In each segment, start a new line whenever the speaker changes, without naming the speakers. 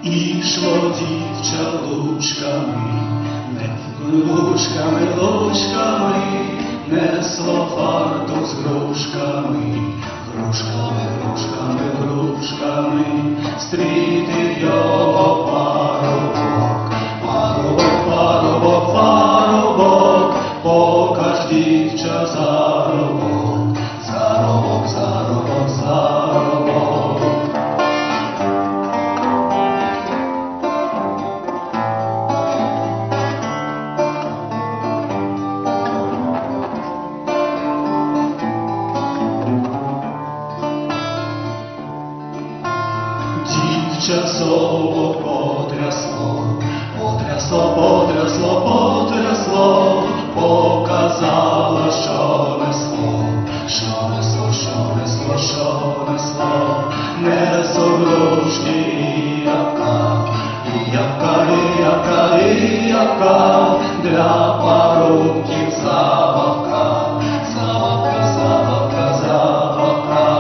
Ішло дівча лучками, лучками, лучками, несло фартух з грушками, грушками, грушками, грушками, стрітив його парубок, парубок, парубок, парубок, покаж дівча заробок, заробок, заробок, заробок. Дівча совок потрясло, потрясло, потрясло, потрясло, показала, що несло, що несло, що несло, що несло, несо грушки і ябка, і ябка, і ябка, і ябка, для парубків забавка, забавка, забавка, забавка.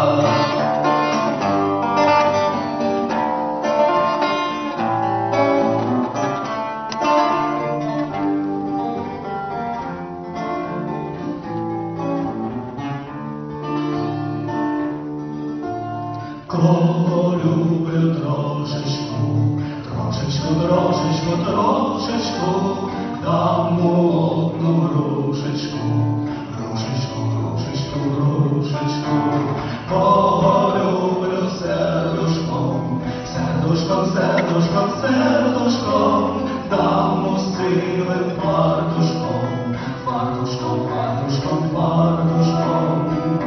Кого люблю трошечку, трошечку, трошечку, трошечку, дам му одну грушечку, грушечку, грушечку, грушечку. Кого люблю сердушком, сердушком, сердушком, сердушком, дам му сивим фартушком, фартушком, фартушком, фартушком.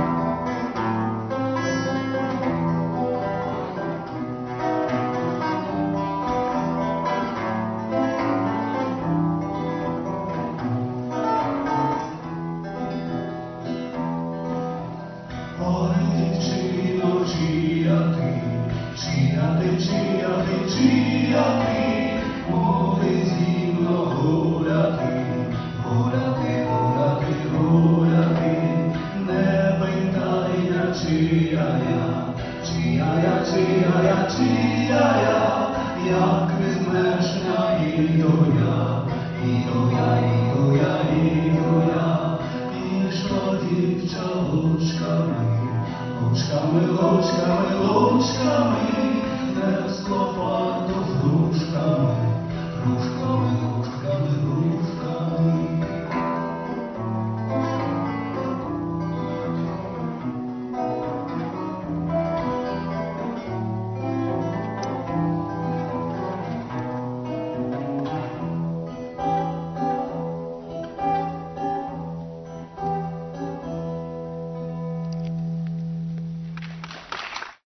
Ой, дівчино, чия ти, чия ти, чия ти, чия ти, мови зі мною гуляти, гуляти, гуляти, гуляти, не питай я, чия я, чия я, чия я, чия я, як візьмешня, іду я, іду я, іду я, іду я, ішла дівча лучками, лучками, лучками, лучками, несло фартух з грушками, грушками, грушками, грушками.